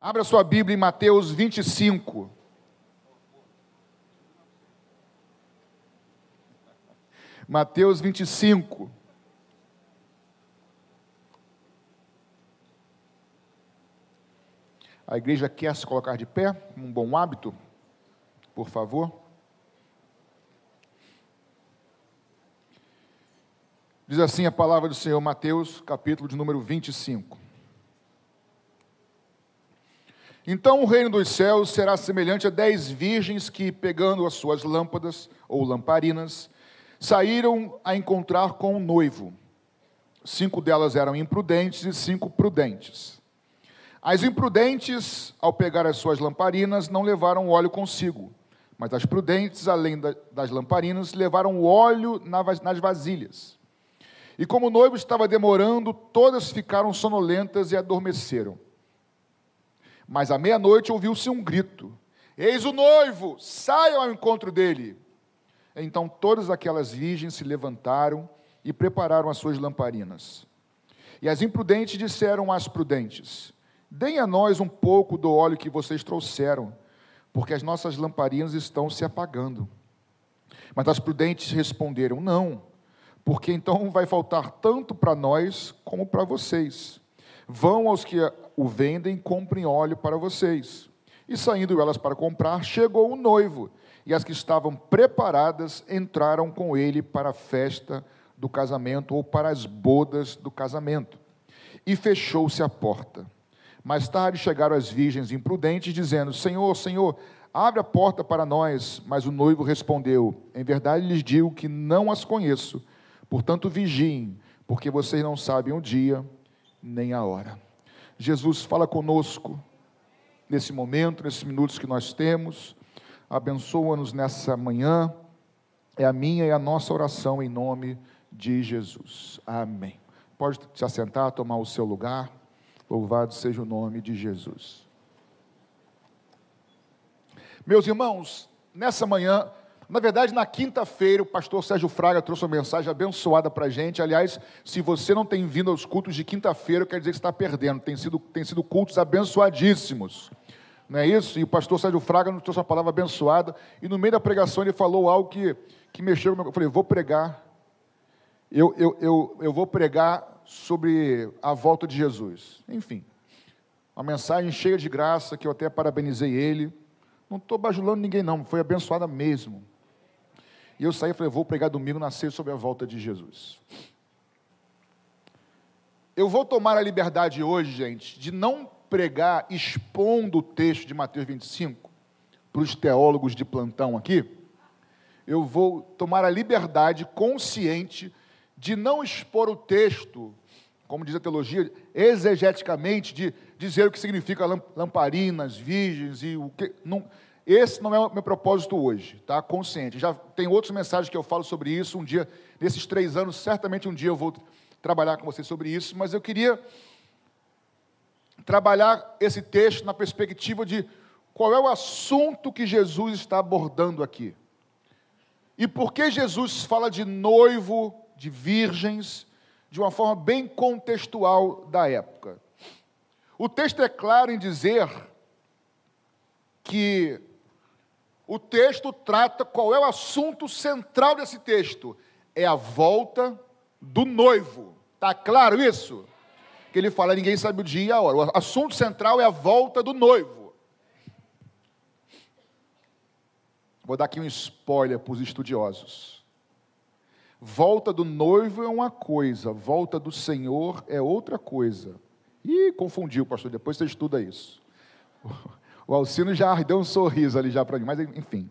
Abra sua Bíblia em Mateus 25. Mateus 25. A igreja quer se colocar de pé, um bom hábito, por favor. Diz assim a palavra do Senhor, Mateus, capítulo de número 25. Então o reino dos céus será semelhante a 10 virgens que, pegando as suas lâmpadas ou lamparinas, saíram a encontrar com o noivo. 5 delas eram imprudentes e 5 prudentes. As imprudentes, ao pegar as suas lamparinas, não levaram óleo consigo, mas as prudentes, além das lamparinas, levaram óleo nas vasilhas. E como o noivo estava demorando, todas ficaram sonolentas e adormeceram. Mas à meia-noite ouviu-se um grito: eis o noivo, saiam ao encontro dele. Então todas aquelas virgens se levantaram e prepararam as suas lamparinas. E as imprudentes disseram às prudentes: deem a nós um pouco do óleo que vocês trouxeram, porque as nossas lamparinas estão se apagando. Mas as prudentes responderam: não, porque então vai faltar tanto para nós como para vocês. Vão aos que o vendem, comprem óleo para vocês. E saindo elas para comprar, chegou o noivo, e as que estavam preparadas entraram com ele para a festa do casamento, ou para as bodas do casamento. E fechou-se a porta. Mais tarde chegaram as virgens imprudentes, dizendo: Senhor, Senhor, abre a porta para nós. Mas o noivo respondeu: em verdade lhes digo que não as conheço. Portanto, vigiem, porque vocês não sabem o dia nem a hora. Jesus, fala conosco nesse momento, nesses minutos que nós temos. Abençoa-nos nessa manhã. É a minha e a nossa oração em nome de Jesus. Amém. Pode se assentar, tomar o seu lugar. Louvado seja o nome de Jesus. Meus irmãos, nessa manhã, na verdade, na quinta-feira, o pastor Sérgio Fraga trouxe uma mensagem abençoada para a gente. Aliás, se você não tem vindo aos cultos de quinta-feira, quer dizer que você está perdendo. Tem sido cultos abençoadíssimos. Não é isso? E o pastor Sérgio Fraga nos trouxe uma palavra abençoada. E no meio da pregação ele falou algo que mexeu comigo. Eu falei, vou pregar. Eu vou pregar sobre a volta de Jesus. Enfim, uma mensagem cheia de graça, que eu até parabenizei ele. Não estou bajulando ninguém não, foi abençoada mesmo. E eu saí e falei, vou pregar domingo na ceia sobre a volta de Jesus. Eu vou tomar a liberdade hoje, gente, de não pregar expondo o texto de Mateus 25 para os teólogos de plantão aqui. Eu vou tomar a liberdade consciente de não expor o texto, como diz a teologia, exegeticamente, de dizer o que significa lamparinas, virgens e o que... Não, esse não é o meu propósito hoje, tá? Consciente. Já tem outras mensagens que eu falo sobre isso um dia, nesses 3 anos, certamente um dia eu vou trabalhar com vocês sobre isso, mas eu queria trabalhar esse texto na perspectiva de qual é o assunto que Jesus está abordando aqui. E por que Jesus fala de noivo, de virgens, de uma forma bem contextual da época. O texto é claro em dizer que o texto trata, qual é o assunto central desse texto? É a volta do noivo. Está claro isso? Que ele fala, ninguém sabe o dia e a hora. O assunto central é a volta do noivo. Vou dar aqui um spoiler para os estudiosos. Volta do noivo é uma coisa, volta do Senhor é outra coisa. Ih, confundiu, pastor, depois você estuda isso. O Alcino já deu um sorriso ali já para mim, mas enfim.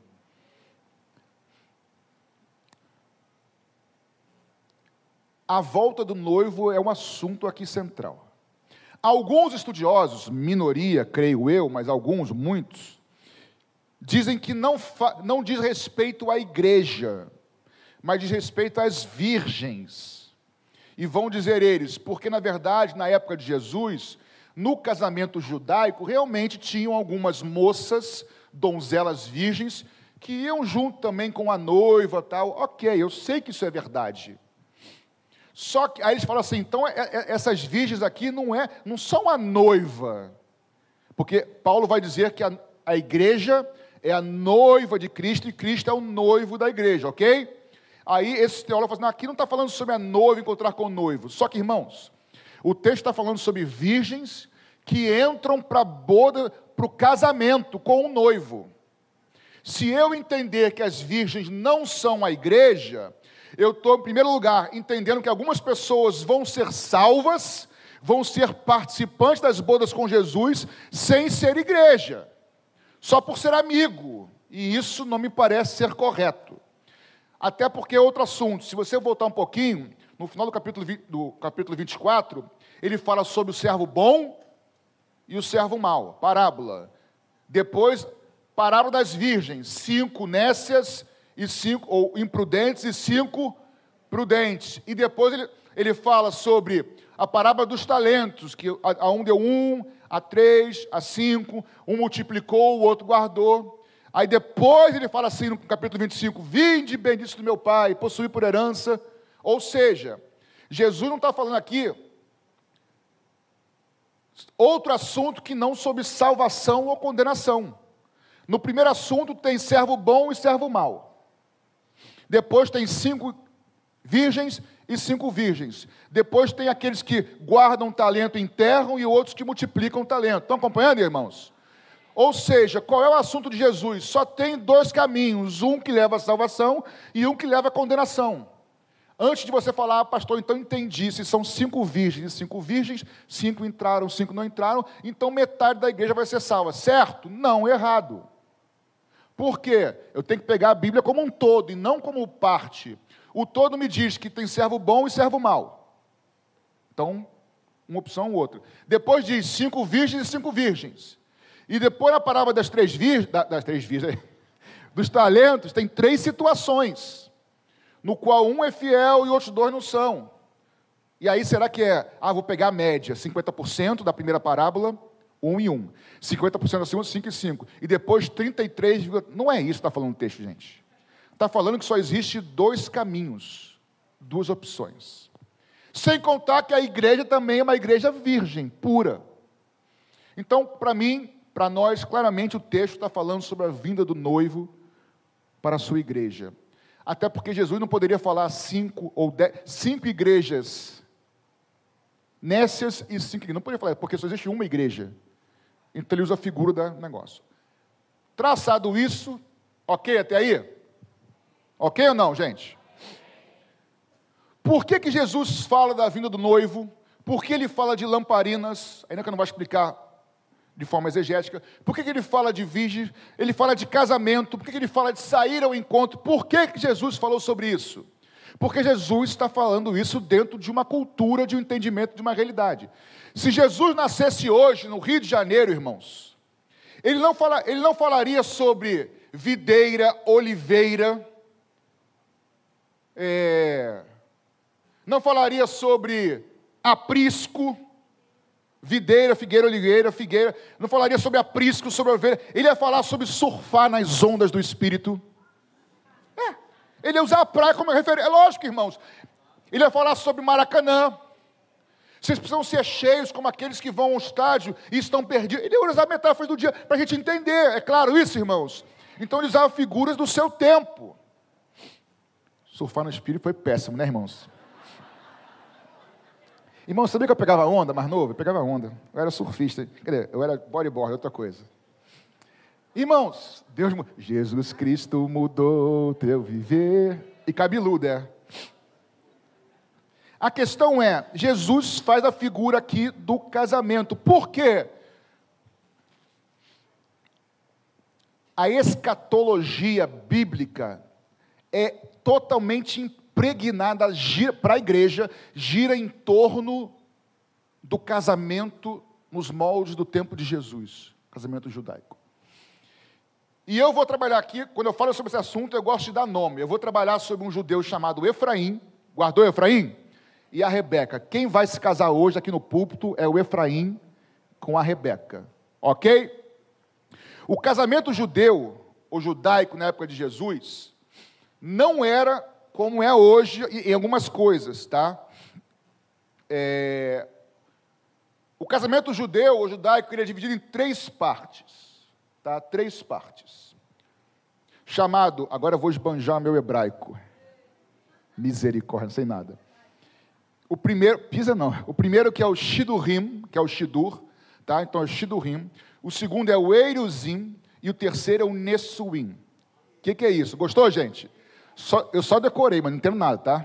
A volta do noivo é um assunto aqui central. Alguns estudiosos, minoria, creio eu, mas alguns, muitos, dizem que não diz respeito à igreja, mas diz respeito às virgens. E vão dizer eles, porque na verdade, na época de Jesus, no casamento judaico, realmente tinham algumas moças, donzelas virgens, que iam junto também com a noiva, tal. Ok, eu sei que isso é verdade. Só que, aí eles falam assim, então essas virgens aqui não são a noiva, Porque Paulo vai dizer que a igreja é a noiva de Cristo e Cristo é o noivo da igreja, ok? Aí esse teólogo fala assim, aqui não está falando sobre a noiva encontrar com o noivo. Só que, irmãos, o texto está falando sobre virgens que entram para a boda, para o casamento com o noivo. Se eu entender que as virgens não são a igreja, eu estou, em primeiro lugar, entendendo que algumas pessoas vão ser salvas, vão ser participantes das bodas com Jesus, sem ser igreja, só por ser amigo. E isso não me parece ser correto. Até porque é outro assunto. Se você voltar um pouquinho, no final do capítulo 24, ele fala sobre o servo bom e o servo mau. Parábola. Depois, parábola das virgens. 5 nécias, e 5, ou imprudentes, e 5 prudentes. E depois ele fala sobre a parábola dos talentos, que a um deu 1, a 3, a 5, um multiplicou, o outro guardou. Aí depois ele fala assim no capítulo 25, vinde benditos do meu Pai, possuí por herança. Ou seja, Jesus não está falando aqui outro assunto que não sobre salvação ou condenação. No primeiro assunto tem servo bom e servo mau. Depois tem 5 virgens e 5 virgens. Depois tem aqueles que guardam talento e enterram e outros que multiplicam talento. Estão acompanhando, irmãos? Ou seja, qual é o assunto de Jesus? Só tem 2 caminhos, um que leva à salvação e um que leva à condenação. Antes de você falar, pastor, então entendi, se são 5 virgens e 5 virgens, 5 entraram, 5 não entraram, então metade da igreja vai ser salva, certo? Não, errado. Por quê? Eu tenho que pegar a Bíblia como um todo e não como parte. O todo me diz que tem servo bom e servo mau. Então, uma opção ou outra. Depois diz 5 virgens e 5 virgens. E depois na parábola das 3 virgens, dos talentos, tem 3 situações, no qual um é fiel e outros 2 não são. E aí será que vou pegar a média, 50% da primeira parábola, 1 e 1. 50% da segunda, 5 e 5. E depois 33, não é isso que está falando o texto, gente. Está falando que só existe 2 caminhos, 2 opções. Sem contar que a igreja também é uma igreja virgem, pura. Então, para mim, para nós, claramente o texto está falando sobre a vinda do noivo para a sua igreja. Até porque Jesus não poderia falar 5 ou 5 igrejas nécias e 5 não poderia falar, porque só existe uma igreja. Então ele usa a figura do negócio. Traçado isso, ok até aí? Ok ou não, gente? Por que Jesus fala da vinda do noivo? Por que ele fala de lamparinas? Ainda que eu não vou explicar de forma exegética. Por que ele fala de virgem? Ele fala de casamento. Por que ele fala de sair ao encontro? Por que Jesus falou sobre isso? Porque Jesus está falando isso dentro de uma cultura, de um entendimento, de uma realidade. Se Jesus nascesse hoje no Rio de Janeiro, irmãos, ele não falaria sobre videira, oliveira, não falaria sobre aprisco, videira, figueira, figueira, não falaria sobre aprisco, sobre ovelha, ele ia falar sobre surfar nas ondas do Espírito. Ele ia usar a praia como referência, é lógico, irmãos. Ele ia falar sobre Maracanã. Vocês precisam ser cheios como aqueles que vão ao estádio e estão perdidos. Ele ia usar metáforas do dia para a gente entender, é claro isso, irmãos. Então ele usava figuras do seu tempo. Surfar no Espírito foi péssimo, né, irmãos? Irmão, sabia que eu pegava onda, mais novo? Eu pegava onda. Eu era surfista. Quer dizer, eu era bodyboard, outra coisa. Irmãos, Jesus Cristo mudou teu viver. E cabeludo, A questão é, Jesus faz a figura aqui do casamento. Por quê? A escatologia bíblica é totalmente impregnada para a igreja, gira em torno do casamento nos moldes do tempo de Jesus, casamento judaico. E eu vou trabalhar aqui, quando eu falo sobre esse assunto, eu gosto de dar nome. Eu vou trabalhar sobre um judeu chamado Efraim, guardou Efraim? E a Rebeca. Quem vai se casar hoje aqui no púlpito é o Efraim com a Rebeca, ok? O casamento judeu, ou judaico na época de Jesus, não era como é hoje em algumas coisas, tá? O casamento judeu ou judaico, ele é dividido em 3 partes, tá? 3 partes. Chamado, agora eu vou esbanjar meu hebraico. Misericórdia, não sei nada. O primeiro, pisa não, o primeiro que é o shidurim, que é o shidur, tá? Então é o shidurim. O segundo é o eiruzim e o terceiro é o nessuim. O que é isso? Gostou, gente? Eu só decorei, mas não entendo nada, tá?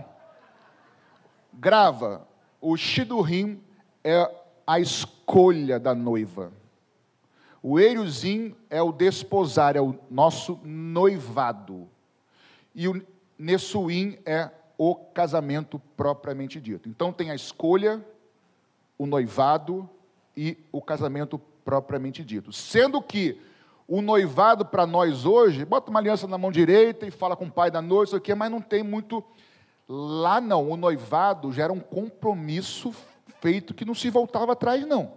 Grava. O shidurim é a escolha da noiva. O eiruzim é o desposar, é o nosso noivado. E o nessuim é o casamento propriamente dito. Então tem a escolha, o noivado e o casamento propriamente dito. Sendo que o noivado para nós hoje, bota uma aliança na mão direita e fala com o pai da noiva, isso aqui, mas não tem muito. Lá não, o noivado já era um compromisso feito que não se voltava atrás, não.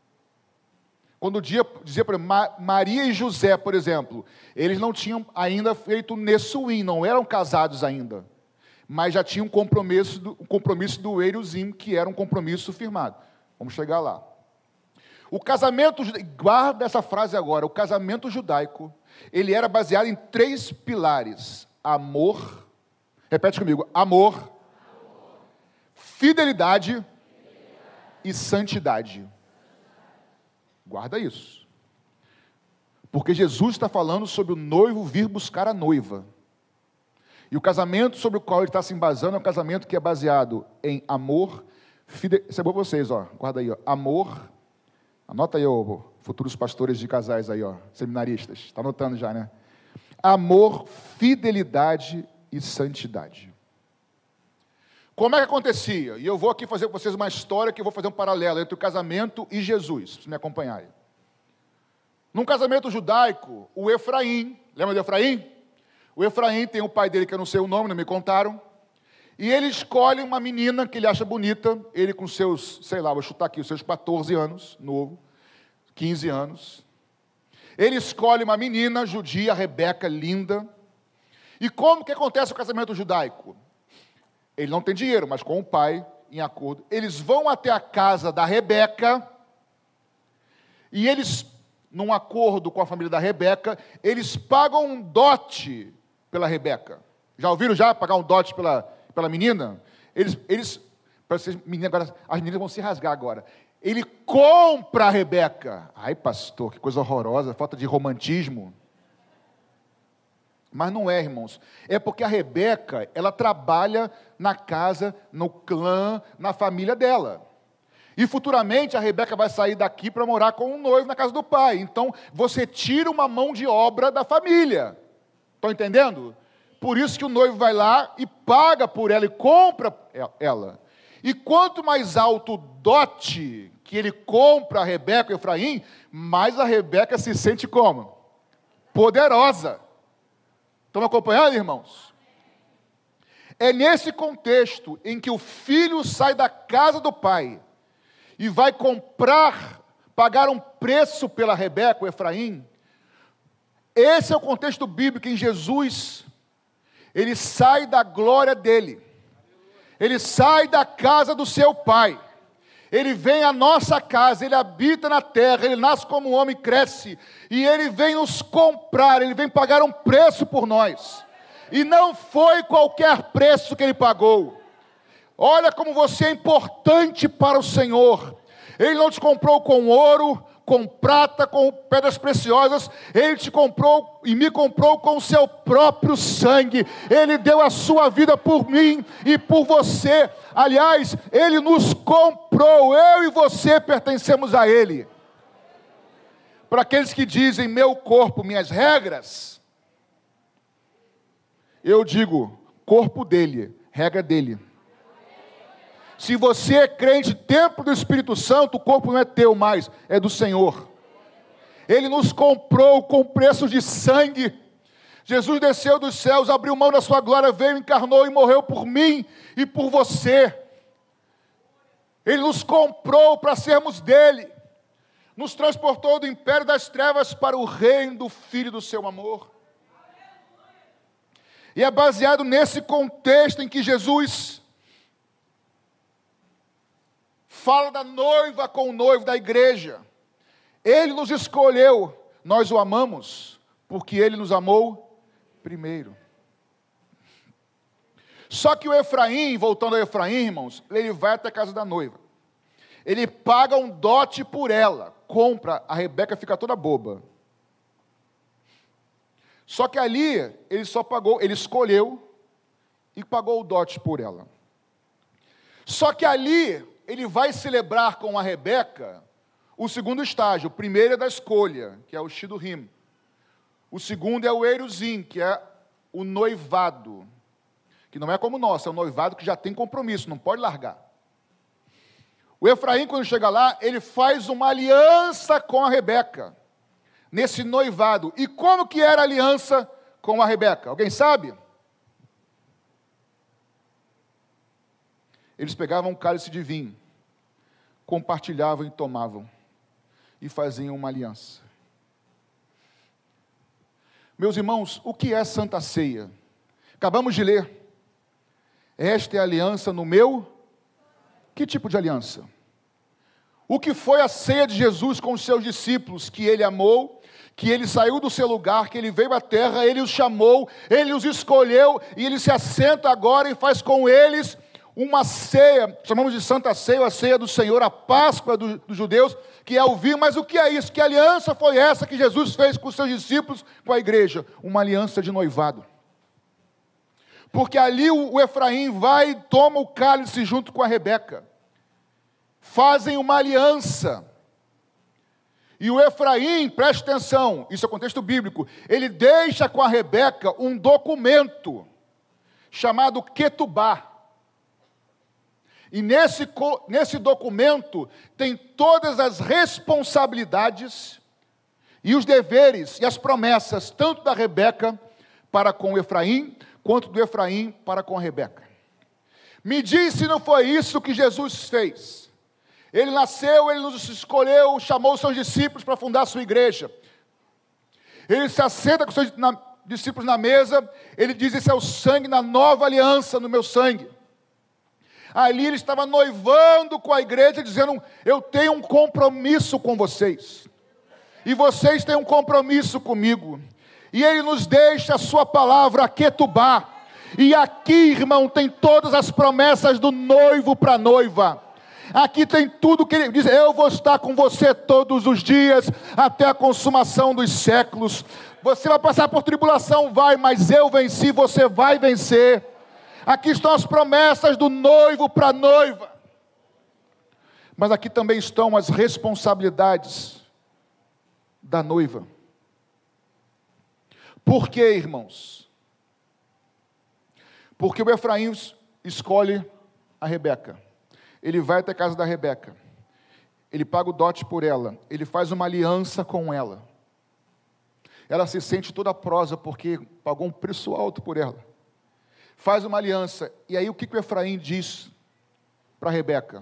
Quando dizia, por exemplo, Maria e José, por exemplo, eles não tinham ainda feito nessuim, não eram casados ainda, mas já tinham um compromisso do eiruzim, que era um compromisso firmado. Vamos chegar lá. O casamento, guarda essa frase agora, o casamento judaico, ele era baseado em 3 pilares: amor, repete comigo, amor, fidelidade e santidade. Guarda isso. Porque Jesus está falando sobre o noivo vir buscar a noiva. E o casamento sobre o qual ele está se embasando é um casamento que é baseado em amor, fidelidade. Isso é bom para vocês, ó. Guarda aí, ó. Amor. Anota aí, ó, futuros pastores de casais aí, ó, seminaristas. Está anotando já, né? Amor, fidelidade e santidade. Como é que acontecia? E eu vou aqui fazer com vocês uma história que eu vou fazer um paralelo entre o casamento e Jesus, para vocês me acompanharem. Num casamento judaico, o Efraim, lembra de Efraim? O Efraim tem o pai dele, que eu não sei o nome, não me contaram, e ele escolhe uma menina que ele acha bonita, ele com seus, sei lá, vou chutar aqui, os seus 14 anos, novo, 15 anos. Ele escolhe uma menina judia, Rebeca, linda. E como que acontece o casamento judaico? Ele não tem dinheiro, mas com o pai, em acordo, eles vão até a casa da Rebeca, e eles, num acordo com a família da Rebeca, eles pagam um dote pela Rebeca. Já ouviram pagar um dote pela menina? Para vocês, agora, as meninas vão se rasgar agora. Ele compra a Rebeca. Ai, pastor, que coisa horrorosa, falta de romantismo. Mas não é, irmãos. É porque a Rebeca, ela trabalha na casa, no clã, na família dela. E futuramente a Rebeca vai sair daqui para morar com um noivo na casa do pai. Então, você tira uma mão de obra da família. Estão entendendo? Por isso que o noivo vai lá e paga por ela e compra ela. E quanto mais alto o dote que ele compra a Rebeca e Efraim, mais a Rebeca se sente como? Poderosa. Estão me acompanhando, irmãos? É nesse contexto em que o filho sai da casa do pai e vai pagar um preço pela Rebeca, o Efraim. Esse é o contexto bíblico em Jesus. Ele sai da glória dele. Ele sai da casa do seu pai. Ele vem à nossa casa, ele habita na terra, ele nasce como homem, cresce, e ele vem nos comprar, ele vem pagar um preço por nós. E não foi qualquer preço que ele pagou. Olha como você é importante para o Senhor. Ele não te comprou com ouro, com prata, com pedras preciosas. Ele te comprou e me comprou com o seu próprio sangue. Ele deu a sua vida por mim e por você. Aliás, Ele nos comprou. Eu e você pertencemos a Ele. Para aqueles que dizem, meu corpo, minhas regras, eu digo, corpo dele, regra dele. Se você é crente, templo do Espírito Santo, o corpo não é teu mais, é do Senhor. Ele nos comprou com preço de sangue. Jesus desceu dos céus, abriu mão da sua glória, veio, encarnou e morreu por mim e por você. Ele nos comprou para sermos dele. Nos transportou do império das trevas para o reino do Filho do seu amor. E é baseado nesse contexto em que Jesus Fala da noiva com o noivo da igreja. Ele nos escolheu, nós o amamos, porque ele nos amou primeiro. Só que o Efraim, voltando ao Efraim, irmãos, ele vai até a casa da noiva. Ele paga um dote por ela, compra, a Rebeca fica toda boba. Só que ali, ele só pagou, ele escolheu e pagou o dote por ela. Só que ali, ele vai celebrar com a Rebeca o segundo estágio. O primeiro é da escolha, que é o Shidurim. O segundo é o Eiruzim, que é o noivado. Que não é como o nosso, é um noivado que já tem compromisso, não pode largar. O Efraim, quando chega lá, ele faz uma aliança com a Rebeca, nesse noivado. E como que era a aliança com a Rebeca? Alguém sabe? Eles pegavam um cálice de vinho, compartilhavam e tomavam, e faziam uma aliança. Meus irmãos, o que é Santa Ceia? Acabamos de ler. Esta é a aliança no meu... Que tipo de aliança? O que foi a ceia de Jesus com os seus discípulos, que ele amou, que ele saiu do seu lugar, que ele veio à terra, ele os chamou, ele os escolheu, e ele se assenta agora e faz com eles uma ceia, chamamos de Santa Ceia, a ceia do Senhor, a Páscoa dos judeus, que é o vinho. Mas o que é isso? Que aliança foi essa que Jesus fez com os seus discípulos, com a igreja? Uma aliança de noivado. Porque ali o Efraim vai e toma o cálice junto com a Rebeca. Fazem uma aliança. E o Efraim, preste atenção, isso é contexto bíblico, ele deixa com a Rebeca um documento chamado Ketubá. E nesse documento tem todas as responsabilidades e os deveres e as promessas, tanto da Rebeca para com o Efraim, quanto do Efraim para com a Rebeca. Me diz se não foi isso que Jesus fez. Ele nasceu, ele nos escolheu, chamou os seus discípulos para fundar a sua igreja. Ele se assenta com os seus discípulos na mesa, ele diz: esse é o sangue da nova aliança no meu sangue. Ali ele estava noivando com a igreja, dizendo: eu tenho um compromisso com vocês, e vocês têm um compromisso comigo. E ele nos deixa a sua palavra, a Ketubá. E aqui, irmão, tem todas as promessas do noivo para a noiva. Aqui tem tudo que ele diz: eu vou estar com você todos os dias, até a consumação dos séculos. Você vai passar por tribulação, vai, mas eu venci, você vai vencer. Aqui estão as promessas do noivo para a noiva. Mas aqui também estão as responsabilidades da noiva. Por quê, irmãos? Porque o Efraim escolhe a Rebeca. Ele vai até a casa da Rebeca. Ele paga o dote por ela. Ele faz uma aliança com ela. Ela se sente toda prosa porque pagou um preço alto por ela. Faz uma aliança. E aí o que o Efraim diz para Rebeca?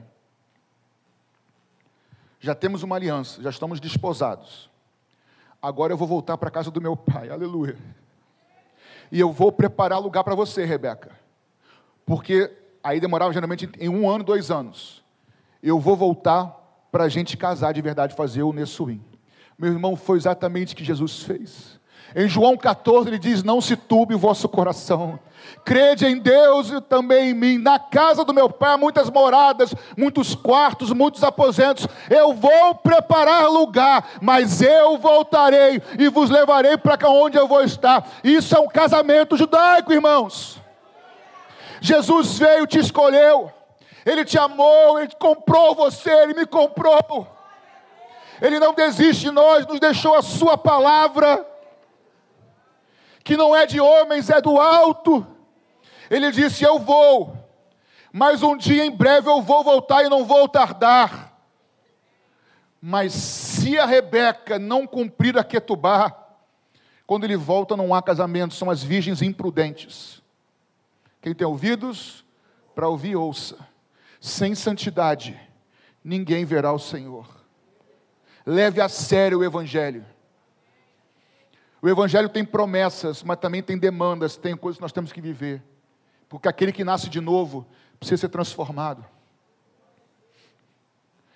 Já temos uma aliança, já estamos desposados. Agora eu vou voltar para a casa do meu pai, aleluia. E eu vou preparar lugar para você, Rebeca. Porque aí demorava geralmente em 1 ano, 2 anos. Eu vou voltar para a gente casar de verdade, fazer o Nessuim. Meu irmão, foi exatamente o que Jesus fez. Em João 14 ele diz: não se turbe o vosso coração. Crede em Deus e também em mim. Na casa do meu pai há muitas moradas, muitos quartos, muitos aposentos. Eu vou preparar lugar, mas eu voltarei e vos levarei para cá onde eu vou estar. Isso é um casamento judaico, irmãos. Jesus veio, te escolheu. Ele te amou, ele comprou você, ele me comprou. Ele não desiste de nós, nos deixou a sua palavra, que não é de homens, é do alto. Ele disse: eu vou, mas um dia em breve eu vou voltar e não vou tardar. Mas se a Rebeca não cumprir a Ketubá, quando ele volta não há casamento, são as virgens imprudentes. Quem tem ouvidos para ouvir, ouça. Sem santidade ninguém verá o Senhor. Leve a sério o Evangelho. O Evangelho tem promessas, mas também tem demandas, tem coisas que nós temos que viver. Porque aquele que nasce de novo precisa ser transformado.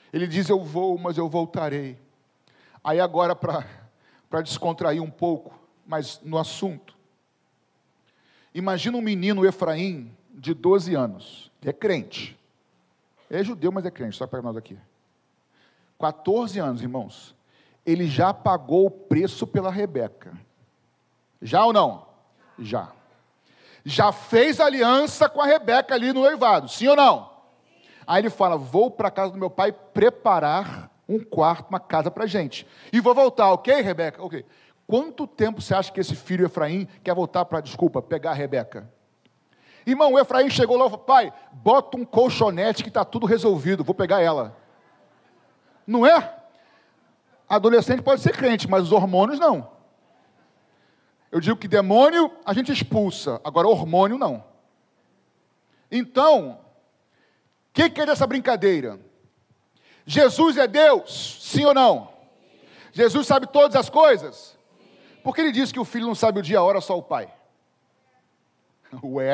Ele diz, eu vou, mas eu voltarei. Aí agora, para descontrair um pouco, mas no assunto. Imagina um menino Efraim, de 12 anos, que é crente. É judeu, mas é crente, só para nós aqui. 14 anos, irmãos. Ele já pagou o preço pela Rebeca. Já ou não? Já. Já fez aliança com a Rebeca ali no noivado, sim ou não? Aí ele fala, vou para a casa do meu pai preparar um quarto, uma casa para a gente. E vou voltar, ok, Rebeca? Ok. Quanto tempo você acha que esse filho Efraim quer voltar para, pegar a Rebeca? Irmão, o Efraim chegou lá e falou, pai, bota um colchonete que está tudo resolvido, vou pegar ela. Não é? Adolescente pode ser crente, mas os hormônios não. Eu digo que demônio a gente expulsa, agora hormônio não. Então, o que é dessa brincadeira? Jesus é Deus, sim ou não? Jesus sabe todas as coisas? Por que ele disse que o filho não sabe o dia e a hora, só o pai? Ué.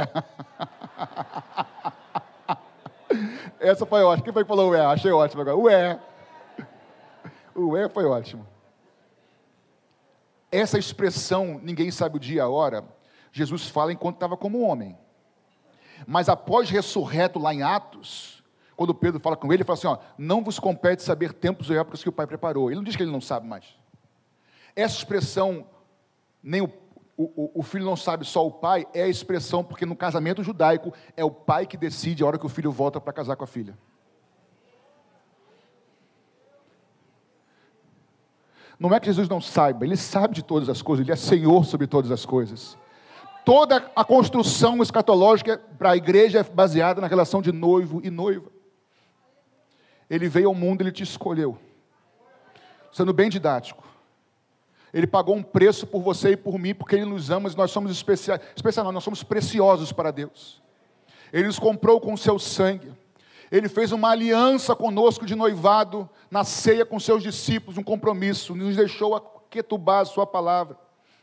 Essa foi ótima. Quem foi que falou ué? Achei ótimo agora. Ué. O ué foi ótimo. Essa expressão, ninguém sabe o dia e a hora, Jesus fala enquanto estava como homem. Mas após ressurreto lá em Atos, quando Pedro fala com ele fala assim, ó, não vos compete saber tempos ou épocas que o Pai preparou. Ele não diz que ele não sabe mais. Essa expressão, nem o filho não sabe, só o pai, é a expressão, porque no casamento judaico, é o pai que decide a hora que o filho volta para casar com a filha. Não é que Jesus não saiba, ele sabe de todas as coisas, ele é Senhor sobre todas as coisas. Toda a construção escatológica para a igreja é baseada na relação de noivo e noiva. Ele veio ao mundo, ele te escolheu. Sendo bem didático. Ele pagou um preço por você e por mim, porque Ele nos ama, e nós somos especiais, nós somos preciosos para Deus. Ele nos comprou com o seu sangue. Ele fez uma aliança conosco de noivado, na ceia com seus discípulos, um compromisso, nos deixou aquetubar a sua palavra.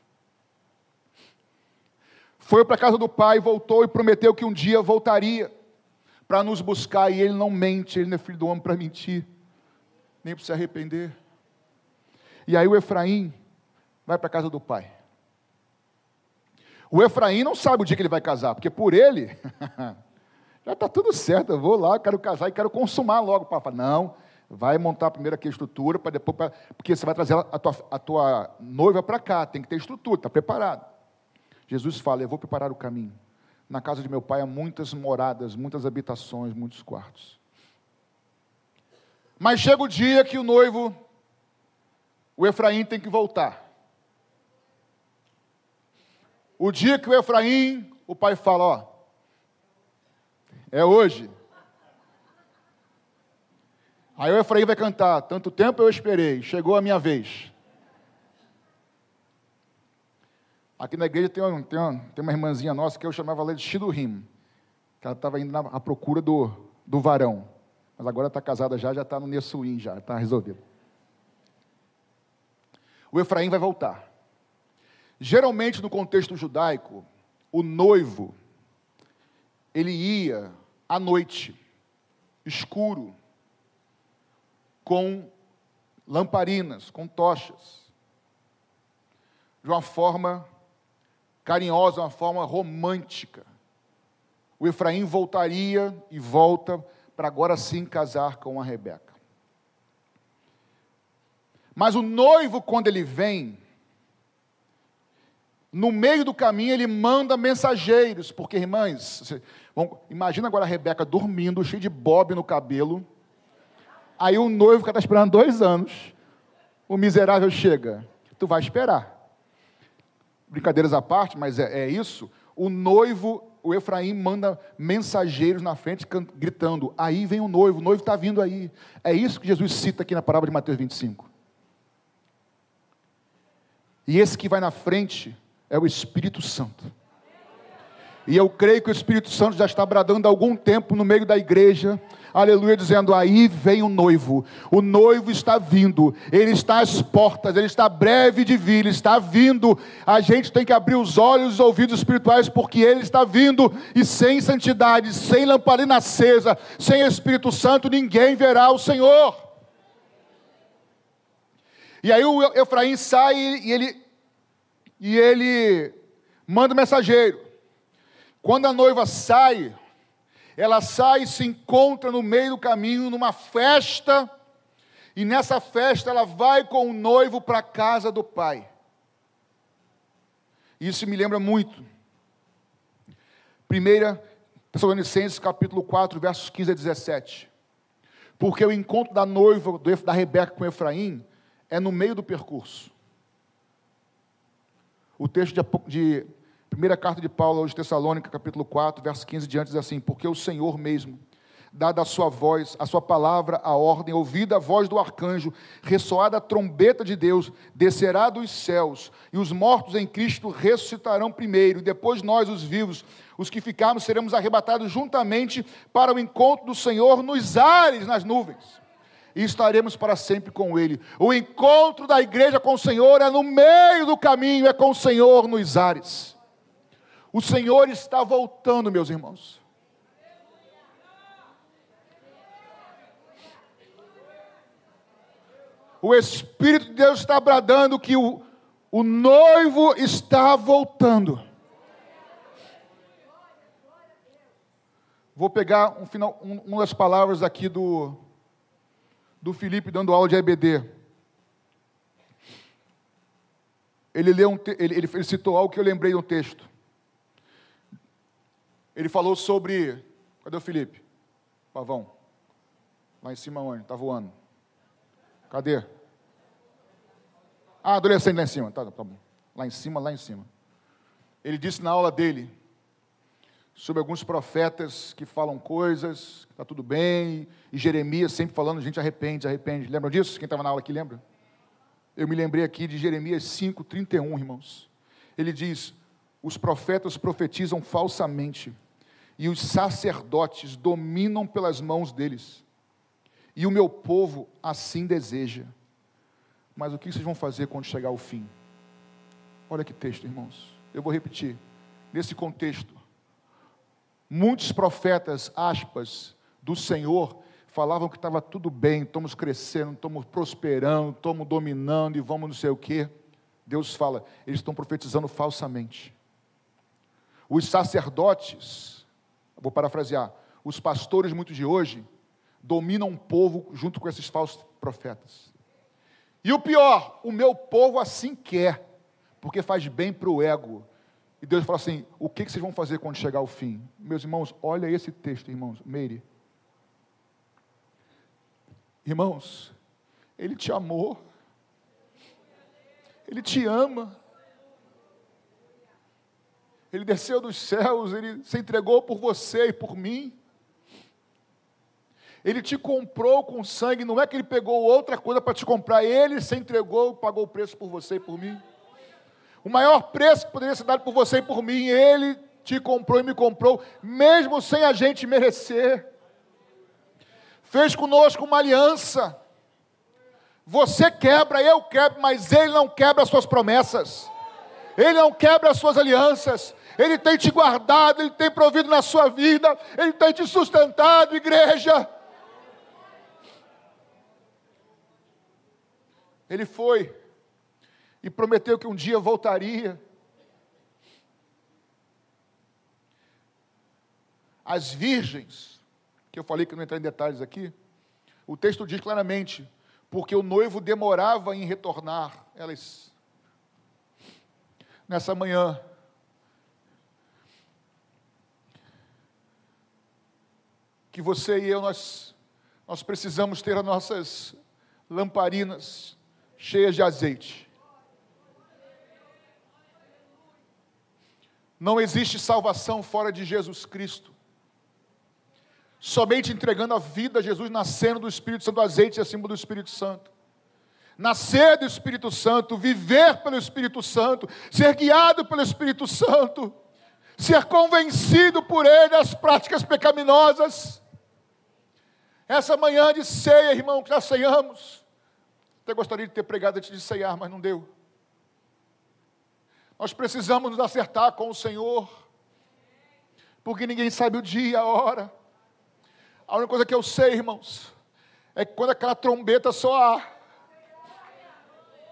Foi para a casa do Pai, voltou e prometeu que um dia voltaria para nos buscar, e Ele não mente, Ele não é filho do homem para mentir, nem para se arrepender. E aí o Efraim vai para a casa do pai. O Efraim não sabe o dia que ele vai casar, porque por ele, já está tudo certo, eu vou lá, quero casar e quero consumar logo. O pai fala, não, vai montar primeiro aqui a estrutura, para depois, porque você vai trazer a tua noiva para cá, tem que ter estrutura, está preparado. Jesus fala, eu vou preparar o caminho. Na casa de meu pai há muitas moradas, muitas habitações, muitos quartos. Mas chega o dia que o Efraim tem que voltar. O dia que o Efraim, o pai fala, ó, é hoje. Aí o Efraim vai cantar, tanto tempo eu esperei, chegou a minha vez. Aqui na igreja tem uma irmãzinha nossa que eu chamava ela de Shidurim, que ela estava indo à procura do varão. Mas agora está casada já está no Nessuim já, está resolvido. O Efraim vai voltar. Geralmente, no contexto judaico, o noivo, ele ia à noite, escuro, com lamparinas, com tochas, de uma forma carinhosa, uma forma romântica. O Efraim voltaria e volta para agora sim casar com a Rebeca. Mas o noivo, quando ele vem, no meio do caminho ele manda mensageiros, porque, irmãs, imagina agora a Rebeca dormindo, cheia de bob no cabelo, aí o noivo que está esperando 2 anos, o miserável chega, tu vai esperar. Brincadeiras à parte, mas é isso, o noivo, o Efraim manda mensageiros na frente, gritando, aí vem o noivo está vindo aí. É isso que Jesus cita aqui na parábola de Mateus 25. E esse que vai na frente é o Espírito Santo. E eu creio que o Espírito Santo já está bradando há algum tempo no meio da igreja, aleluia, dizendo, aí vem o noivo está vindo, ele está às portas, ele está breve de vir, ele está vindo, a gente tem que abrir os olhos e os ouvidos espirituais, porque ele está vindo, e sem santidade, sem lamparina acesa, sem Espírito Santo, ninguém verá o Senhor. E aí o Efraim sai e ele manda o mensageiro. Quando a noiva sai, ela sai e se encontra no meio do caminho, numa festa, e nessa festa ela vai com o noivo para a casa do pai. Isso me lembra muito. 1 Tessalonicenses capítulo 4, versos 15 a 17. Porque o encontro da noiva, da Rebeca com Efraim, é no meio do percurso. O texto de primeira carta de Paulo aos Tessalônicos, capítulo 4, verso 15 diante, diz assim: porque o Senhor mesmo, dada a sua voz, a sua palavra, a ordem, ouvida a voz do arcanjo, ressoada a trombeta de Deus, descerá dos céus, e os mortos em Cristo ressuscitarão primeiro, e depois nós, os vivos, os que ficarmos, seremos arrebatados juntamente para o encontro do Senhor nos ares, nas nuvens, e estaremos para sempre com Ele. O encontro da igreja com o Senhor é no meio do caminho, é com o Senhor nos ares. O Senhor está voltando, meus irmãos. O Espírito de Deus está bradando que o noivo está voltando. Vou pegar uma das palavras aqui do Felipe dando aula de EBD. Ele citou algo que eu lembrei no texto. Ele falou sobre... Cadê o Felipe? Pavão. Lá em cima onde? Está voando. Cadê? Ah, adolescente lá em cima. Tá bom. Lá em cima. Ele disse na aula dele sobre alguns profetas que falam coisas, que está tudo bem, e Jeremias sempre falando, gente, arrepende. Lembram disso? Quem estava na aula aqui lembra? Eu me lembrei aqui de Jeremias 5:31, irmãos. Ele diz: os profetas profetizam falsamente, e os sacerdotes dominam pelas mãos deles, e o meu povo assim deseja. Mas o que vocês vão fazer quando chegar o fim? Olha que texto, irmãos. Eu vou repetir. Nesse contexto, muitos profetas, aspas, do Senhor, falavam que estava tudo bem, estamos crescendo, estamos prosperando, estamos dominando e vamos não sei o quê. Deus fala, eles estão profetizando falsamente. Os sacerdotes, vou parafrasear, os pastores muitos de hoje, dominam o povo junto com esses falsos profetas. E o pior, o meu povo assim quer, porque faz bem para o ego. E Deus fala assim, o que vocês vão fazer quando chegar o fim? Meus irmãos, olha esse texto, irmãos. Meire. Irmãos, Ele te amou. Ele te ama. Ele desceu dos céus, Ele se entregou por você e por mim. Ele te comprou com sangue, não é que Ele pegou outra coisa para te comprar, Ele se entregou, pagou o preço por você e por mim. O maior preço que poderia ser dado por você e por mim, Ele te comprou e me comprou, mesmo sem a gente merecer. Fez conosco uma aliança. Você quebra, eu quebro, mas Ele não quebra as suas promessas. Ele não quebra as suas alianças. Ele tem te guardado, Ele tem provido na sua vida, Ele tem te sustentado, igreja. Ele foi e prometeu que um dia voltaria. As virgens, que eu falei que não entrar em detalhes aqui, o texto diz claramente, porque o noivo demorava em retornar. Elas, nessa manhã, que você e eu, nós precisamos ter as nossas lamparinas cheias de azeite. Não existe salvação fora de Jesus Cristo. Somente entregando a vida a Jesus, nascendo do Espírito Santo, azeite é símbolo do Espírito Santo. Nascer do Espírito Santo, viver pelo Espírito Santo, ser guiado pelo Espírito Santo, ser convencido por Ele das práticas pecaminosas. Essa manhã de ceia, irmão, que já ceiamos. Até gostaria de ter pregado antes de ceiar, mas não deu. Nós precisamos nos acertar com o Senhor, porque ninguém sabe o dia, a hora. A única coisa que eu sei, irmãos, é que quando aquela trombeta soar,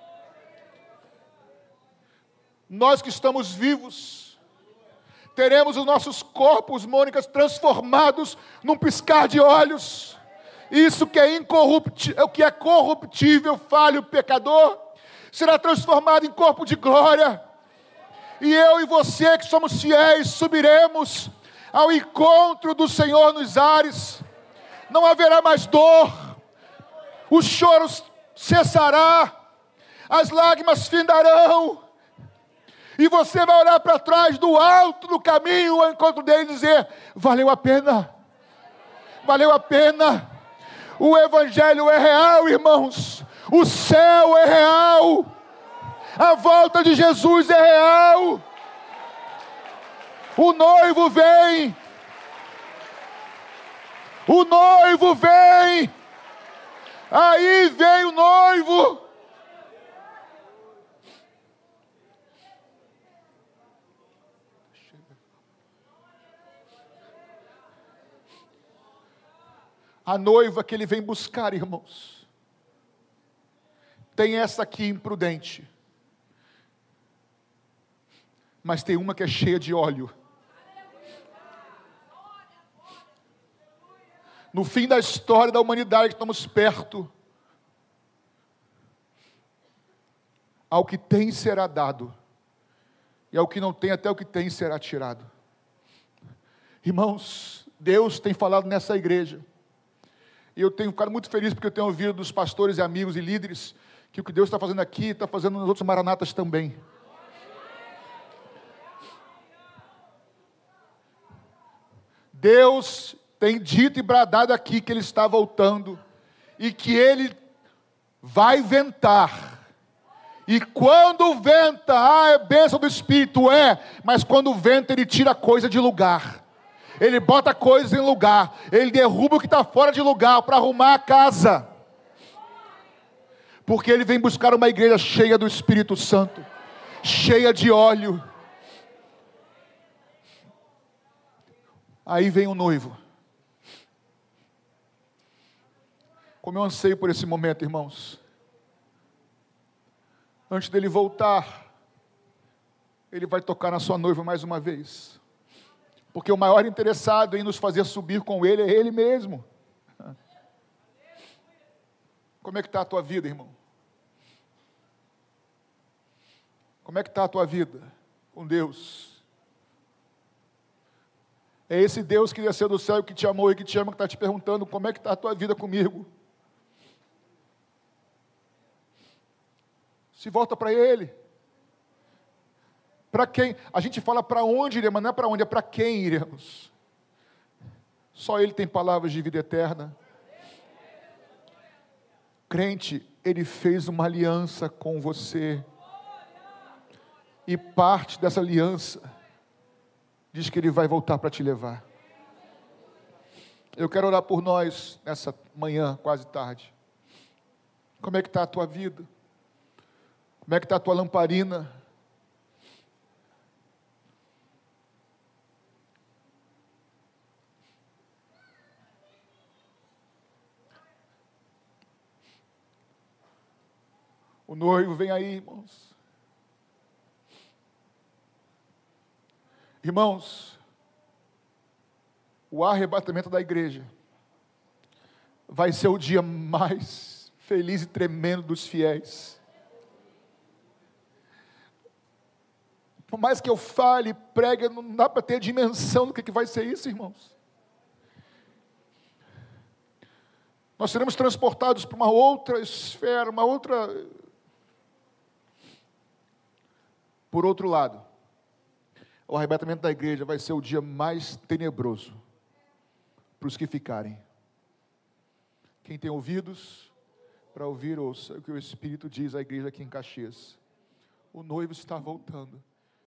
nós que estamos vivos, teremos os nossos corpos, Mônicas, transformados num piscar de olhos. Isso que é incorruptível, o que é corruptível, falho, pecador, será transformado em corpo de glória. E eu e você que somos fiéis, subiremos ao encontro do Senhor nos ares. Não haverá mais dor, o choro cessará, as lágrimas findarão, e você vai olhar para trás do alto do caminho ao encontro dele e dizer: valeu a pena, valeu a pena. O Evangelho é real, irmãos, o céu é real, a volta de Jesus é real, o noivo vem, o noivo vem, aí vem o noivo. A noiva que ele vem buscar, irmãos, tem essa aqui imprudente, mas tem uma que é cheia de óleo. No fim da história da humanidade, estamos perto. Ao que tem será dado, e ao que não tem, até o que tem será tirado. Irmãos, Deus tem falado nessa igreja, e eu tenho ficado muito feliz porque eu tenho ouvido dos pastores e amigos e líderes que o que Deus está fazendo aqui, está fazendo nos outros maranatas também. Deus tem dito e bradado aqui que Ele está voltando, e que Ele vai ventar. E quando venta, é bênção do Espírito, mas quando venta, Ele tira coisa de lugar. Ele bota coisas em lugar, Ele derruba o que está fora de lugar para arrumar a casa. Porque Ele vem buscar uma igreja cheia do Espírito Santo, cheia de óleo. Aí vem o noivo. Como eu anseio por esse momento, irmãos. Antes dele voltar, Ele vai tocar na sua noiva mais uma vez. Porque o maior interessado em nos fazer subir com Ele é Ele mesmo. Como é que está a tua vida, irmão? Como é que está a tua vida com Deus? É esse Deus que desceu do céu, que te amou e que te ama, que está te perguntando: como é que está a tua vida comigo? Se volta para Ele. Para quem? A gente fala para onde iremos, mas não é para onde, é para quem iremos. Só Ele tem palavras de vida eterna. Crente, Ele fez uma aliança com você. E parte dessa aliança diz que Ele vai voltar para te levar. Eu quero orar por nós nessa manhã, quase tarde. Como é que está a tua vida? Como é que está a tua lamparina? O noivo vem aí, irmãos. Irmãos, o arrebatamento da igreja vai ser o dia mais feliz e tremendo dos fiéis. Por mais que eu fale, pregue, não dá para ter dimensão do que vai ser isso, irmãos. Nós seremos transportados para uma outra esfera, uma outra... Por outro lado, o arrebatamento da igreja vai ser o dia mais tenebroso para os que ficarem. Quem tem ouvidos para ouvir, ouça o que o Espírito diz à igreja aqui em Caxias. O noivo está voltando.